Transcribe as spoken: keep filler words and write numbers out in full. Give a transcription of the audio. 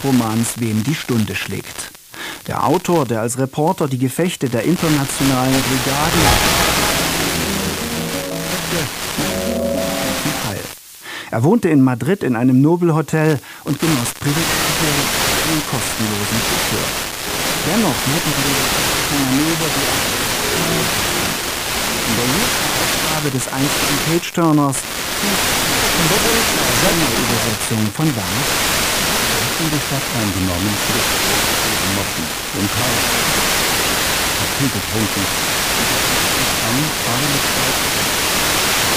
Romans »Wem die Stunde schlägt«. Der Autor, der als Reporter die Gefechte der internationalen Brigaden teil. Er wohnte in Madrid in einem Nobelhotel und genoss Privilegien einen kostenlosen Chauffeur. Dennoch hätten die Manöver die in der nächsten Ausgabe des einstigen Page-Turners seiner Übersetzung von Werner in die Stadt eingenommen, Motten und Karl. Hat viel getrunken. Am war mit